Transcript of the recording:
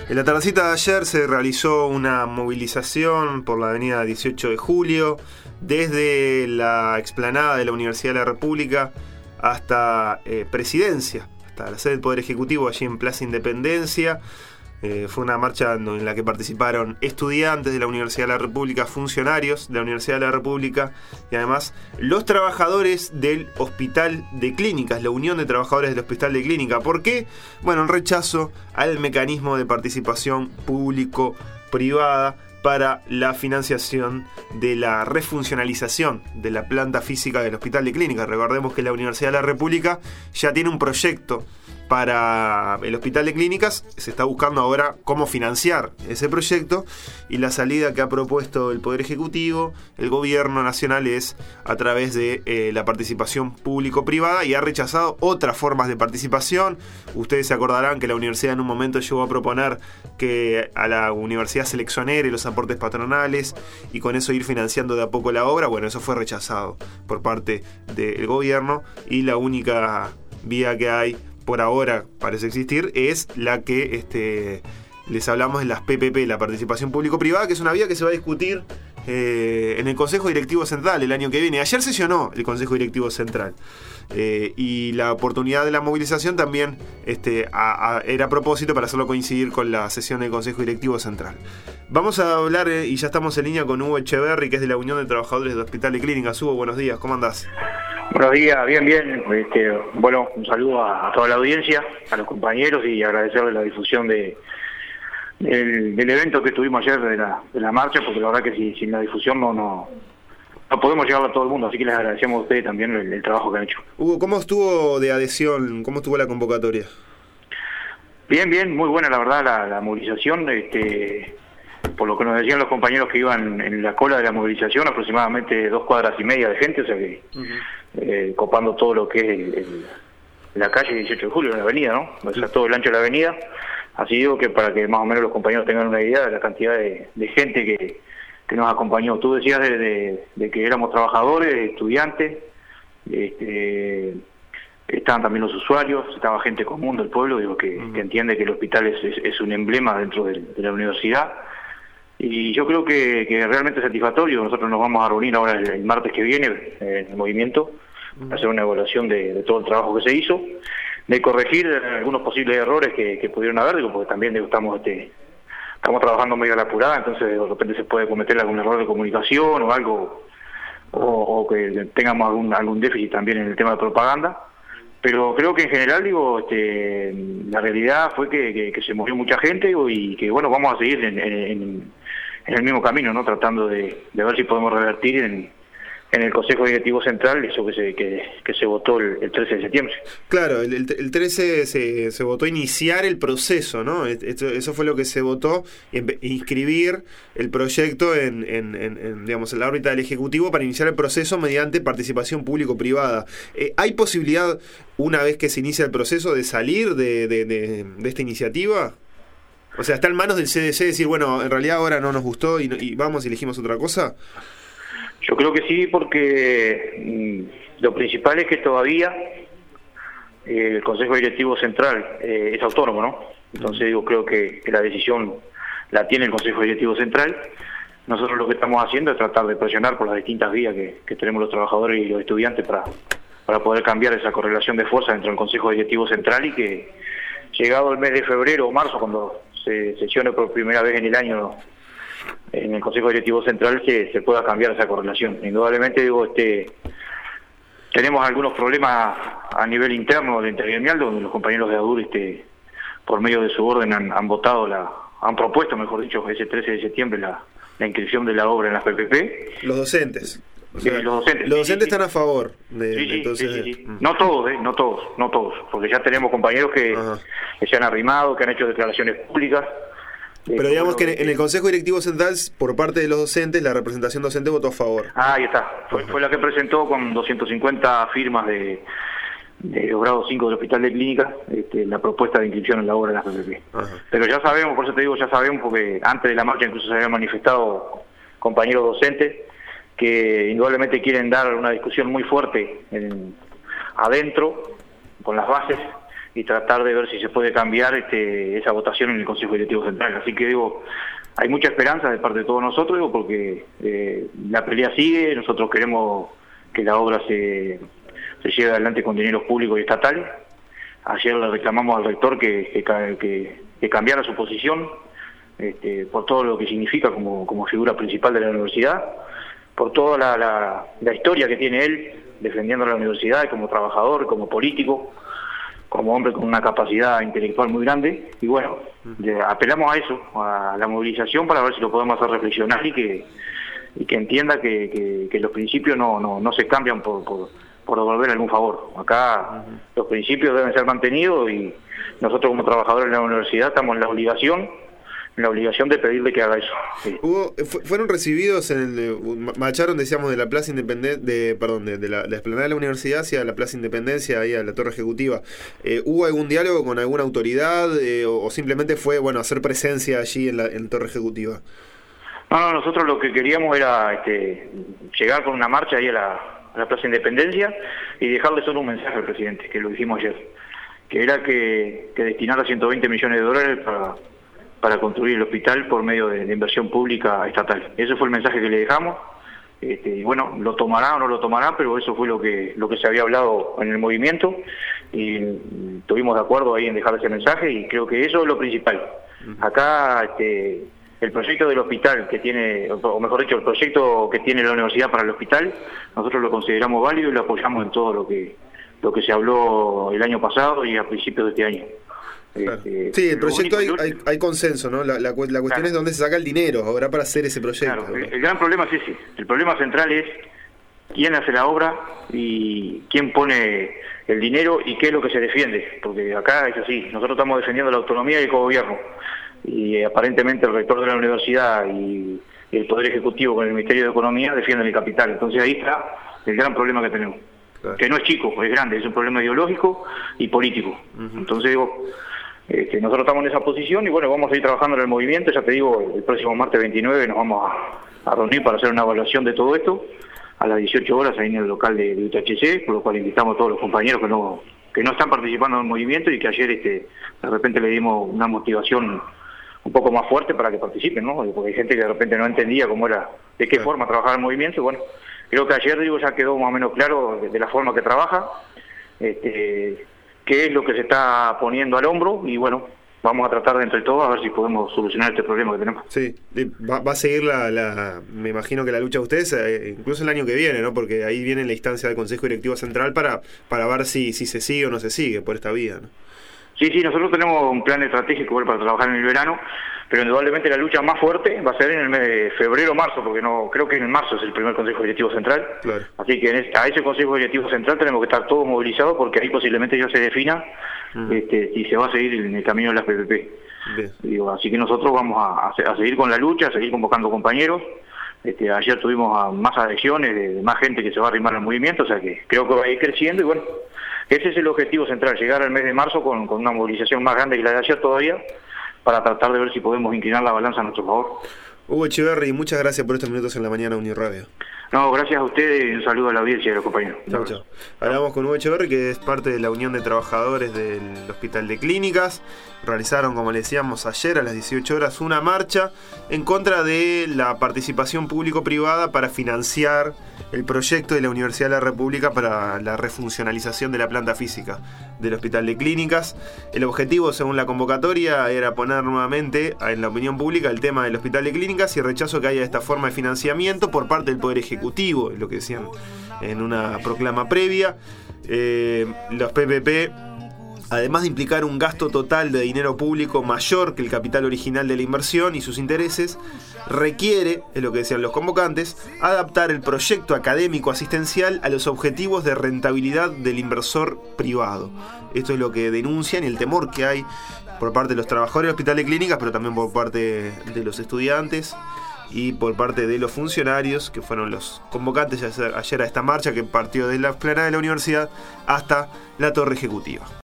En la tardecita de ayer se realizó una movilización por la avenida 18 de Julio, desde la explanada de la Universidad de la República hasta Presidencia, hasta la sede del Poder Ejecutivo, allí en Plaza Independencia. Fue una marcha en la que participaron estudiantes de la Universidad de la República, funcionarios de la Universidad de la República y además los trabajadores del Hospital de Clínicas, la Unión de Trabajadores del Hospital de Clínicas. ¿Por qué? Bueno, en rechazo al mecanismo de participación público-privada para la financiación de la refuncionalización de la planta física del Hospital de Clínicas. Recordemos que la Universidad de la República ya tiene un proyecto para el Hospital de Clínicas. Se está buscando ahora cómo financiar ese proyecto, y la salida que ha propuesto el Poder Ejecutivo, el Gobierno Nacional, es a través de la participación público-privada, y ha rechazado otras formas de participación. Ustedes se acordarán que la universidad en un momento llegó a proponer que a la universidad se le exonere los aportes patronales y con eso ir financiando de a poco la obra. Bueno, eso fue rechazado por parte del Gobierno, y la única vía que hay por ahora parece existir es la que les hablamos de las PPP, la participación público-privada, que es una vía que se va a discutir en el Consejo Directivo Central el año que viene. Ayer sesionó el Consejo Directivo Central, y la oportunidad de la movilización también era a propósito para hacerlo coincidir con la sesión del Consejo Directivo Central. Vamos a hablar, y ya estamos en línea con Hugo Echeverri, que es de la Unión de Trabajadores del Hospital de Clínicas. Hugo, buenos días, ¿cómo andás? Buenos días, bien. Bueno, un saludo a toda la audiencia, a los compañeros, y agradecerles la difusión del evento que tuvimos ayer de la marcha, porque la verdad que sin la difusión no podemos llegar a todo el mundo, así que les agradecemos a ustedes también el trabajo que han hecho. Hugo, ¿cómo estuvo de adhesión? ¿Cómo estuvo la convocatoria? Bien, muy buena la verdad la movilización. Por lo que nos decían los compañeros que iban en la cola de la movilización, aproximadamente 2,5 cuadras de gente, o sea que copando todo lo que es la calle 18 de Julio, en la avenida, ¿no? O sea, todo el ancho de la avenida. Así digo, que para que más o menos los compañeros tengan una idea de la cantidad de gente que nos acompañó. Tú decías de que éramos trabajadores, estudiantes, estaban también los usuarios, estaba gente común del pueblo, digo, que entiende que el hospital es un emblema dentro de la universidad. Y yo creo que realmente es satisfactorio. Nosotros nos vamos a reunir ahora el martes que viene en el movimiento, a hacer una evaluación de todo el trabajo que se hizo, de corregir algunos posibles errores que pudieron haber, digo, porque también estamos trabajando medio a la apurada, entonces de repente se puede cometer algún error de comunicación o algo, o que tengamos algún déficit también en el tema de propaganda. Pero creo que en general, la realidad fue que se movió mucha gente, y que bueno, vamos a seguir en el mismo camino, ¿no? Tratando de ver si podemos revertir en el Consejo Directivo Central eso que se votó el 13 de septiembre. Claro, el 13 se votó iniciar el proceso, ¿no? Eso fue lo que se votó, inscribir el proyecto en la órbita del Ejecutivo para iniciar el proceso mediante participación público-privada. ¿Hay posibilidad, una vez que se inicia el proceso, de salir de esta iniciativa? O sea, ¿está en manos del CDC decir, bueno, en realidad ahora no nos gustó y vamos y elegimos otra cosa? Yo creo que sí, porque lo principal es que todavía el Consejo Directivo Central es autónomo, ¿no? Entonces creo que la decisión la tiene el Consejo Directivo Central. Nosotros lo que estamos haciendo es tratar de presionar por las distintas vías que tenemos los trabajadores y los estudiantes para poder cambiar esa correlación de fuerza dentro del Consejo Directivo Central, y que llegado el mes de febrero o marzo, cuando se sesione por primera vez en el año en el Consejo Directivo Central, se pueda cambiar esa correlación. Indudablemente, tenemos algunos problemas a nivel interno del intergremial, donde los compañeros de ADUR, por medio de su orden, han propuesto, mejor dicho, ese 13 de septiembre la inscripción de la obra en las PPP. Los docentes. O sea, los docentes están a favor sí. No todos, porque ya tenemos compañeros que se han arrimado, que han hecho declaraciones públicas. Pero digamos que en el Consejo Directivo Central, por parte de los docentes, la representación docente votó a favor. Ahí está. Fue la que presentó con 250 firmas de los grados 5 del Hospital de Clínicas la propuesta de inscripción en la obra de las PPP. Pero ya sabemos, por eso te digo, porque antes de la marcha incluso se habían manifestado compañeros docentes que indudablemente quieren dar una discusión muy fuerte adentro, con las bases, tratar de ver si se puede cambiar esa votación en el Consejo Directivo Central. Así que digo, hay mucha esperanza de parte de todos nosotros, digo, porque la pelea sigue, nosotros queremos que la obra se lleve adelante con dineros públicos y estatales. Ayer le reclamamos al rector que cambiara su posición, por todo lo que significa como figura principal de la universidad, por toda la historia que tiene él defendiendo la universidad como trabajador, como político, como hombre con una capacidad intelectual muy grande. Y bueno, apelamos a eso, a la movilización, para ver si lo podemos hacer reflexionar y que entienda que los principios no se cambian por devolver algún favor. Acá los principios deben ser mantenidos y nosotros como trabajadores de la universidad estamos en la obligación de pedirle que haga eso. Sí. Fueron recibidos marcharon, decíamos, de la Plaza Independencia, de la explanada de la universidad hacia la Plaza Independencia, ahí a la Torre Ejecutiva. ¿Hubo algún diálogo con alguna autoridad o simplemente fue, hacer presencia allí en la Torre Ejecutiva? No, nosotros lo que queríamos era llegar con una marcha ahí a la Plaza Independencia y dejarle solo un mensaje al presidente, que lo dijimos ayer, que era que destinara 120 millones de dólares para construir el hospital por medio de inversión pública estatal. Ese fue el mensaje que le dejamos. Y bueno, lo tomará o no lo tomará, pero eso fue lo que se había hablado en el movimiento y estuvimos de acuerdo ahí en dejar ese mensaje y creo que eso es lo principal. Acá el proyecto del hospital que tiene, o mejor dicho, el proyecto que tiene la universidad para el hospital, nosotros lo consideramos válido y lo apoyamos en todo lo que se habló el año pasado y a principios de este año. Claro. Sí, el proyecto hay consenso, ¿no? La cuestión claro. Es dónde se saca el dinero ahora para hacer ese proyecto. Claro, el gran problema es ese. El problema central es quién hace la obra y quién pone el dinero y qué es lo que se defiende. Porque acá es así, nosotros estamos defendiendo la autonomía y el cogobierno. Y aparentemente el rector de la universidad y el Poder Ejecutivo con el Ministerio de Economía defienden el capital. Entonces ahí está el gran problema que tenemos. Claro. Que no es chico, es grande, es un problema ideológico y político. Entonces digo... nosotros estamos en esa posición y bueno, vamos a ir trabajando en el movimiento. Ya te digo, el próximo martes 29 nos vamos a reunir para hacer una evaluación de todo esto a las 18 horas ahí en el local de UTHC, por lo cual invitamos a todos los compañeros que no están participando en el movimiento y que ayer de repente le dimos una motivación un poco más fuerte para que participen, ¿no? Porque hay gente que de repente no entendía cómo era, de qué forma trabajar el movimiento y bueno, creo que ayer ya quedó más o menos claro de la forma que trabaja, qué es lo que se está poniendo al hombro y bueno, vamos a tratar de entre todos a ver si podemos solucionar este problema que tenemos. Sí, va a seguir me imagino que la lucha de ustedes incluso el año que viene, ¿no? Porque ahí viene la instancia del Consejo Directivo Central para ver si se sigue o no se sigue por esta vía, ¿no? Sí, nosotros tenemos un plan estratégico para trabajar en el verano, pero indudablemente la lucha más fuerte va a ser en el mes de febrero o marzo, porque no creo que en marzo es el primer Consejo Directivo Central. Claro. Así que a ese Consejo Directivo Central tenemos que estar todos movilizados porque ahí posiblemente ya se defina si se va a seguir en el camino de las PPP. Así que nosotros vamos a seguir con la lucha, a seguir convocando compañeros. Ayer tuvimos más adhesiones de más gente que se va a arrimar al movimiento, o sea que creo que va a ir creciendo y bueno, ese es el objetivo central, llegar al mes de marzo con una movilización más grande que la de ayer todavía, para tratar de ver si podemos inclinar la balanza a nuestro favor. Hugo Echeverri, muchas gracias por estos minutos en la mañana Uniradio. No, gracias a ustedes y un saludo a la audiencia y a los compañeros. Chao. Hablamos con Hugo Echeverri, que es parte de la Unión de Trabajadores del Hospital de Clínicas. Realizaron, como le decíamos ayer, a las 18 horas una marcha en contra de la participación público-privada para financiar el proyecto de la Universidad de la República para la refuncionalización de la planta física del Hospital de Clínicas. El objetivo, según la convocatoria, era poner nuevamente en la opinión pública el tema del Hospital de Clínicas y el rechazo que haya de esta forma de financiamiento por parte del Poder Ejecutivo, es lo que decían en una proclama previa. Los PPP, además de implicar un gasto total de dinero público mayor que el capital original de la inversión y sus intereses, requiere, es lo que decían los convocantes, adaptar el proyecto académico asistencial a los objetivos de rentabilidad del inversor privado. Esto es lo que denuncian y el temor que hay por parte de los trabajadores del Hospital de Clínicas, pero también por parte de los estudiantes y por parte de los funcionarios, que fueron los convocantes ayer a esta marcha que partió de la explanada de la universidad hasta la Torre Ejecutiva.